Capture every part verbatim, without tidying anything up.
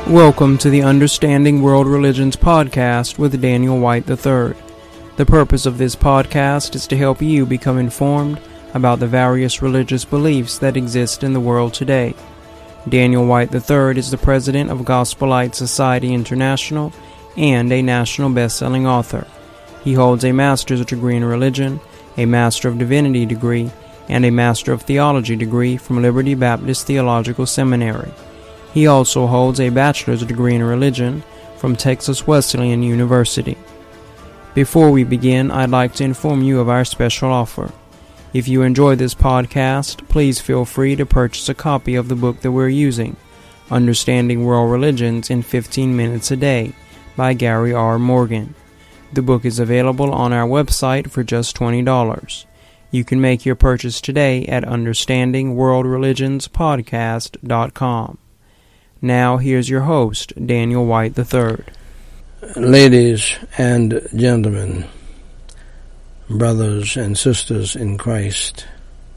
Welcome to the Understanding World Religions podcast with Daniel White the third. The purpose of this podcast is to help you become informed about the various religious beliefs that exist in the world today. Daniel White the third is the president of Gospel Light Society International and a national best-selling author. He holds a master's degree in religion, a Master of Divinity degree, and a Master of Theology degree from Liberty Baptist Theological Seminary. He also holds a bachelor's degree in religion from Texas Wesleyan University. Before we begin, I'd like to inform you of our special offer. If you enjoy this podcast, please feel free to purchase a copy of the book that we're using, Understanding World Religions in fifteen minutes a Day, by Gary R. Morgan. The book is available on our website for just twenty dollars. You can make your purchase today at understanding world religions podcast dot com. Now, here's your host, Daniel White the third. Ladies and gentlemen, brothers and sisters in Christ,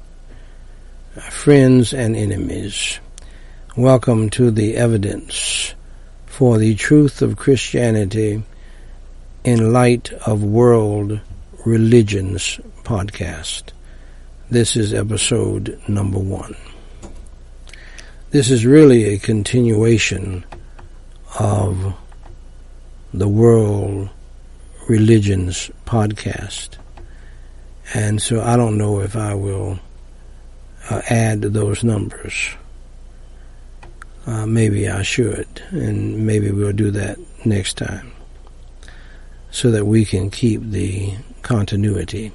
friends and enemies, welcome to the Evidence for the Truth of Christianity in Light of World Religions podcast. This is episode number one. This is really a continuation of the World Religions podcast. And so I don't know if I will uh, add those numbers. Uh, maybe I should, and maybe we'll do that next time so that we can keep the continuity.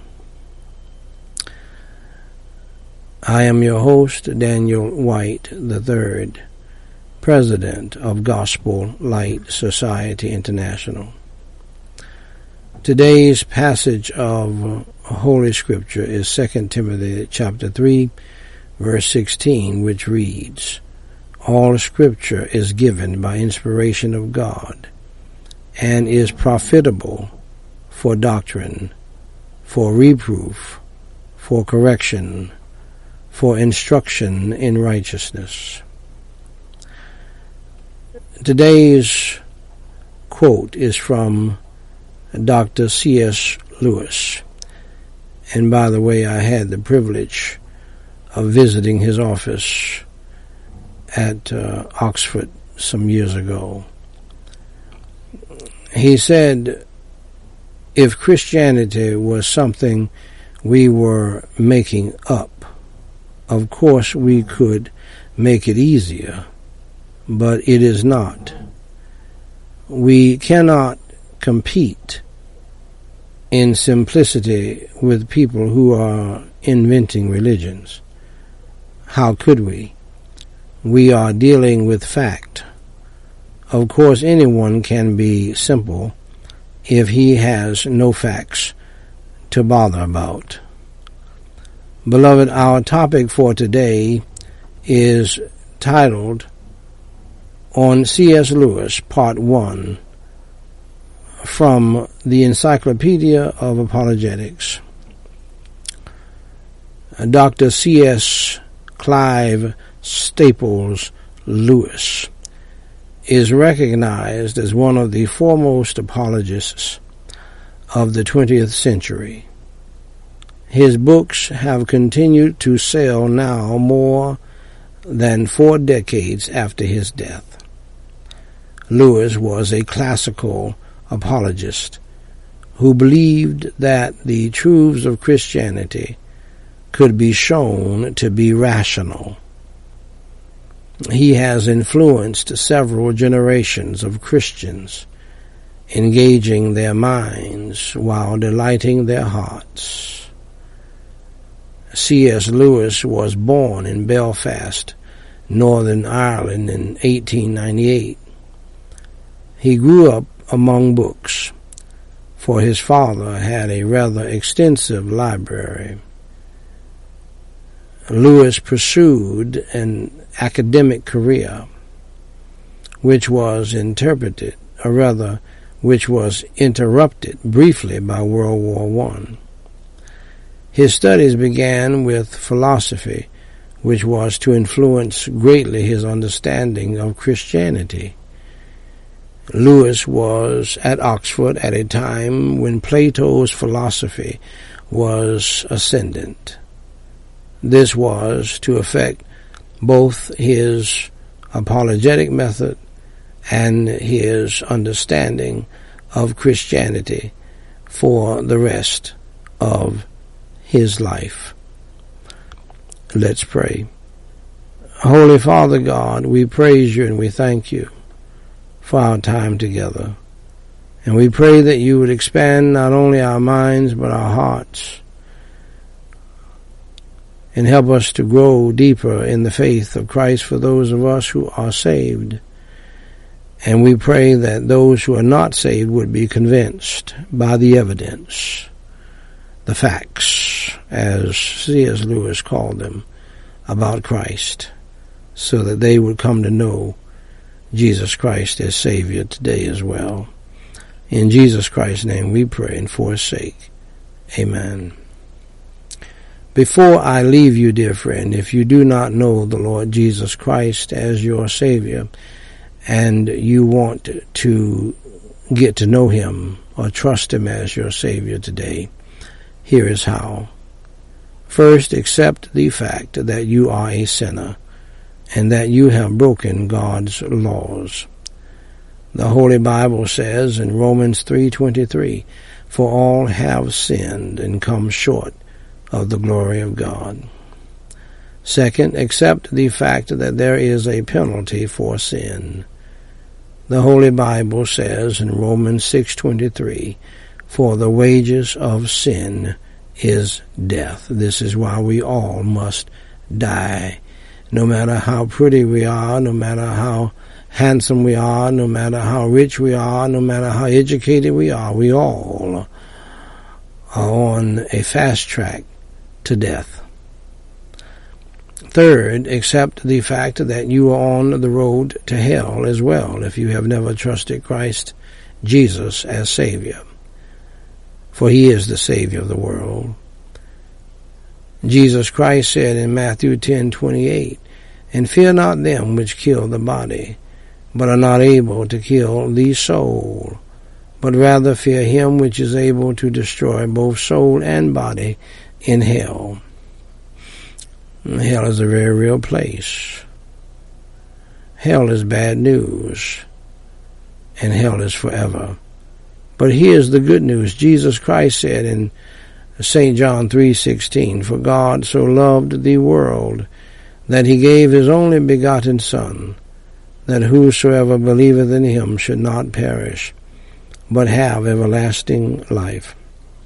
I am your host, Daniel White the third, president of Gospel Light Society International. Today's passage of Holy Scripture is Second Timothy chapter three, verse sixteen, which reads, "All Scripture is given by inspiration of God, and is profitable for doctrine, for reproof, for correction, for instruction in righteousness." Today's quote is from Doctor C S Lewis. And by the way, I had the privilege of visiting his office at uh, Oxford some years ago. He said, if Christianity was something we were making up, of course we could make it easier, but it is not. We cannot compete in simplicity with people who are inventing religions. How could we? We are dealing with fact. Of course, anyone can be simple if he has no facts to bother about. Beloved, our topic for today is titled On C S Lewis, Part one, from the Encyclopedia of Apologetics. Doctor C S Clive Staples Lewis is recognized as one of the foremost apologists of the twentieth century. His books have continued to sell now more than four decades after his death. Lewis was a classical apologist who believed that the truths of Christianity could be shown to be rational. He has influenced several generations of Christians, engaging their minds while delighting their hearts. C S Lewis was born in Belfast, Northern Ireland in eighteen ninety-eight. He grew up among books, for his father had a rather extensive library. Lewis pursued an academic career, which was interpreted, or rather, which was interrupted briefly by World War One. His studies began with philosophy, which was to influence greatly his understanding of Christianity, Lewis was at Oxford at a time when Plato's philosophy was ascendant. This was to affect both his apologetic method and his understanding of Christianity for the rest of his life. Let's pray. Holy Father God, we praise you and we thank you for our time together. And we pray that you would expand not only our minds but our hearts and help us to grow deeper in the faith of Christ for those of us who are saved. And we pray that those who are not saved would be convinced by the evidence, the facts, as C S Lewis called them, about Christ, so that they would come to know Jesus Christ as Savior today as well. In Jesus Christ's name we pray and for his sake. Amen. Before I leave you, dear friend, if you do not know the Lord Jesus Christ as your Savior and you want to get to know him or trust him as your Savior today, here is how. First, accept the fact that you are a sinner and that you have broken God's laws. The Holy Bible says in Romans three twenty-three, "For all have sinned and come short of the glory of God." Second, accept the fact that there is a penalty for sin. The Holy Bible says in Romans six twenty-three, "For the wages of sin is death." This is why we all must die. No matter how pretty we are, no matter how handsome we are, no matter how rich we are, no matter how educated we are, we all are on a fast track to death. Third, accept the fact that you are on the road to hell as well if you have never trusted Christ Jesus as Savior. For he is the Savior of the world. Jesus Christ said in Matthew ten twenty-eight, "And fear not them which kill the body, but are not able to kill the soul, but rather fear him which is able to destroy both soul and body in hell." Hell is a very real place. Hell is bad news, and hell is forever. But here's the good news. Jesus Christ said in Saint John three sixteen, "For God so loved the world that he gave his only begotten Son, that whosoever believeth in him should not perish, but have everlasting life."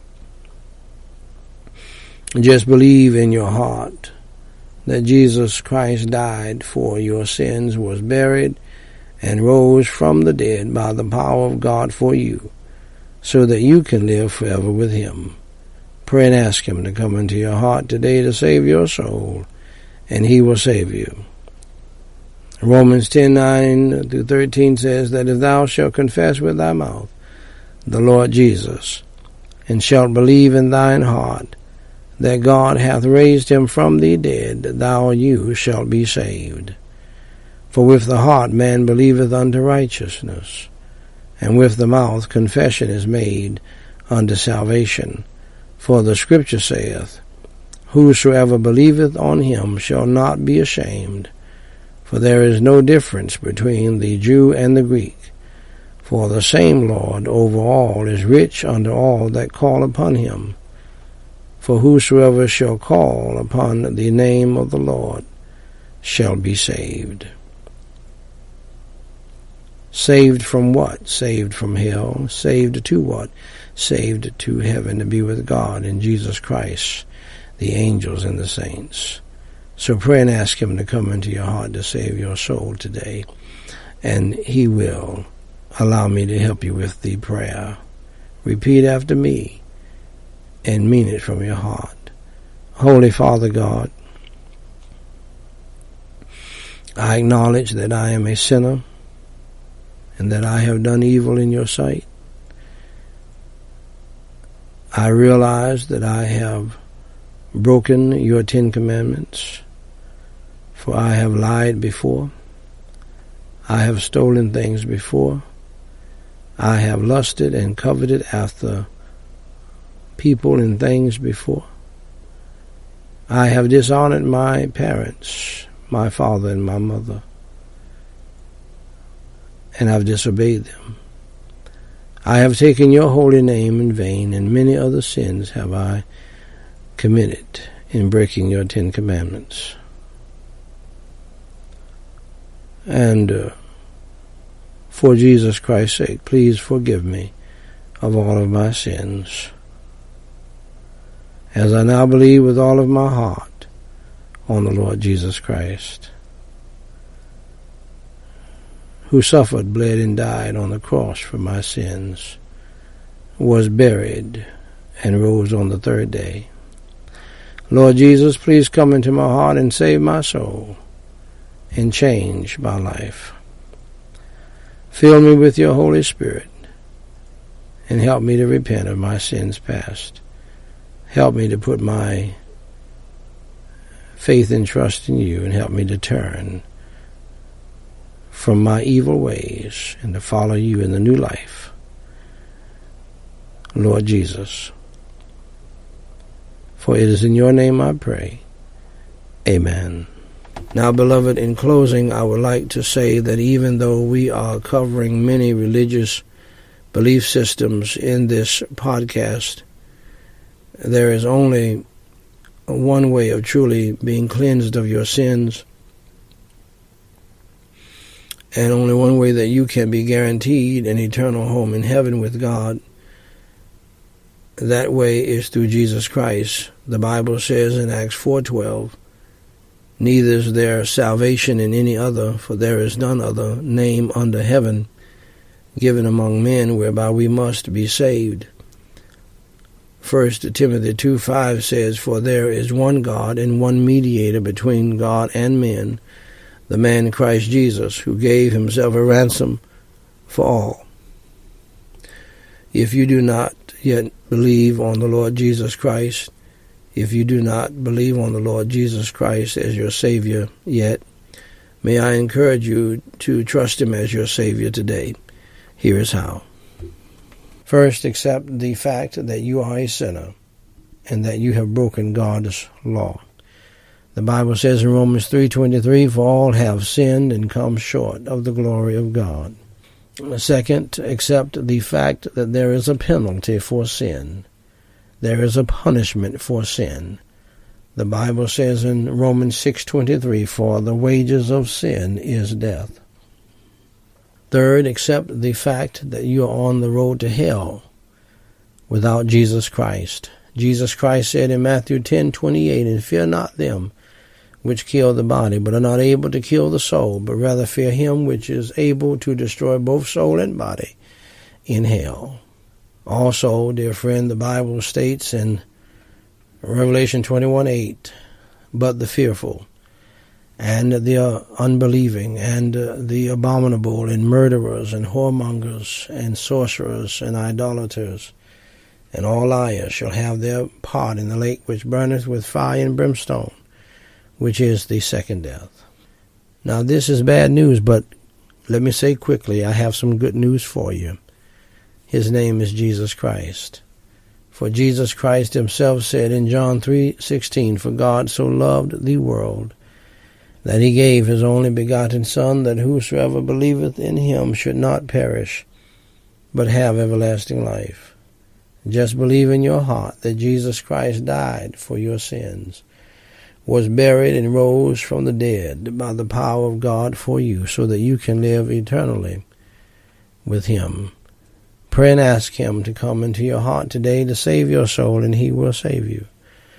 Just believe in your heart that Jesus Christ died for your sins, was buried, and rose from the dead by the power of God for you, so that you can live forever with him. Pray and ask him to come into your heart today to save your soul, and he will save you. Romans ten nine through thirteen says that if thou shalt confess with thy mouth the Lord Jesus, and shalt believe in thine heart that God hath raised him from the dead, thou you shalt be saved. For with the heart man believeth unto righteousness, and with the mouth confession is made unto salvation. For the Scripture saith, "Whosoever believeth on him shall not be ashamed." For there is no difference between the Jew and the Greek. For the same Lord over all is rich unto all that call upon him. For whosoever shall call upon the name of the Lord shall be saved. Saved from what? Saved from hell. Saved to what? Saved to heaven, to be with God in Jesus Christ, the angels and the saints. So pray and ask him to come into your heart to save your soul today, and he will. Allow me to help you with the prayer. Repeat after me and mean it from your heart. Holy Father God, I acknowledge that I am a sinner and that I have done evil in your sight. I realize that I have broken your Ten Commandments, for I have lied before. I have stolen things before. I have lusted and coveted after people and things before. I have dishonored my parents, my father and my mother, and I've disobeyed them. I have taken your holy name in vain, and many other sins have I committed in breaking your Ten Commandments. And uh, for Jesus Christ's sake, please forgive me of all of my sins, as I now believe with all of my heart on the Lord Jesus Christ, who suffered, bled, and died on the cross for my sins, was buried, and rose on the third day. Lord Jesus, please come into my heart and save my soul and change my life. Fill me with your Holy Spirit and help me to repent of my sins past. Help me to put my faith and trust in you, and help me to turn from my evil ways and to follow you in the new life. Lord Jesus, for it is in your name I pray. Amen. Now, beloved, in closing, I would like to say that even though we are covering many religious belief systems in this podcast, there is only one way of truly being cleansed of your sins, and only one way that you can be guaranteed an eternal home in heaven with God. That way is through Jesus Christ. The Bible says in Acts four twelve, neither is there salvation in any other, for there is none other name under heaven given among men whereby we must be saved. First Timothy two five says, for there is one God and one mediator between God and men, the man Christ Jesus, who gave himself a ransom for all. If you do not yet believe on the Lord Jesus Christ, if you do not believe on the Lord Jesus Christ as your Savior yet, may I encourage you to trust him as your Savior today. Here is how. First, accept the fact that you are a sinner and that you have broken God's law. The Bible says in Romans three twenty-three, for all have sinned and come short of the glory of God. Second, accept the fact that there is a penalty for sin. There is a punishment for sin. The Bible says in Romans six twenty-three, for the wages of sin is death. Third, accept the fact that you are on the road to hell without Jesus Christ. Jesus Christ said in Matthew ten twenty-eight, and fear not them which kill the body, but are not able to kill the soul, but rather fear him which is able to destroy both soul and body in hell. Also, dear friend, the Bible states in Revelation twenty-one eight, but the fearful, and the uh, unbelieving, and uh, the abominable, and murderers, and whoremongers, and sorcerers, and idolaters, and all liars shall have their part in the lake which burneth with fire and brimstone, which is the second death. Now this is bad news, but let me say quickly, I have some good news for you. His name is Jesus Christ. For Jesus Christ himself said in John three sixteen, for God so loved the world, that he gave his only begotten Son, that whosoever believeth in him should not perish, but have everlasting life. Just believe in your heart that Jesus Christ died for your sins, was buried and rose from the dead by the power of God for you, so that you can live eternally with him. Pray and ask him to come into your heart today to save your soul, and he will save you.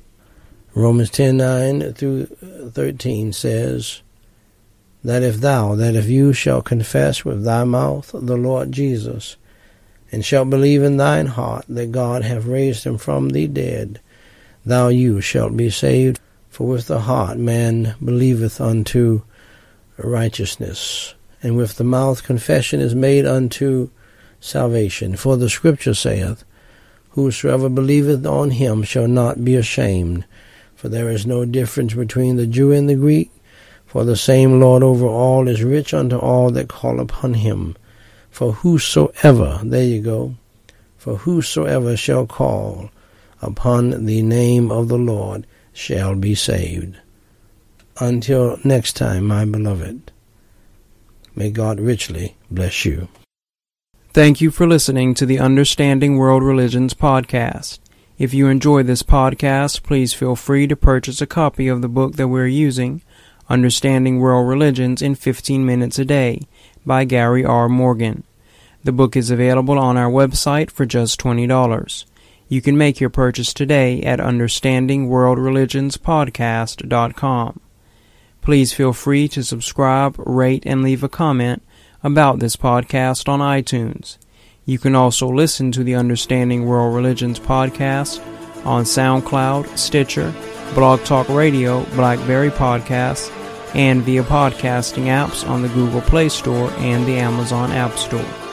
Romans ten nine through thirteen says, that if thou, that if you shall confess with thy mouth the Lord Jesus, and shalt believe in thine heart that God hath raised him from the dead, thou you shalt be saved. For with the heart man believeth unto righteousness, and with the mouth confession is made unto salvation. For the Scripture saith, whosoever believeth on him shall not be ashamed. For there is no difference between the Jew and the Greek, for the same Lord over all is rich unto all that call upon him. For whosoever, there you go, for whosoever shall call upon the name of the Lord shall be saved. Until next time, my beloved, may God richly bless you. Thank you for listening to the Understanding World Religions podcast. If you enjoy this podcast, please feel free to purchase a copy of the book that we're using, Understanding World Religions in fifteen minutes a Day, by Gary R. Morgan. The book is available on our website for just twenty dollars. You can make your purchase today at understanding world religions podcast dot com. Please feel free to subscribe, rate, and leave a comment about this podcast on iTunes. You can also listen to the Understanding World Religions podcast on SoundCloud, Stitcher, Blog Talk Radio, BlackBerry Podcasts, and via podcasting apps on the Google Play Store and the Amazon App Store.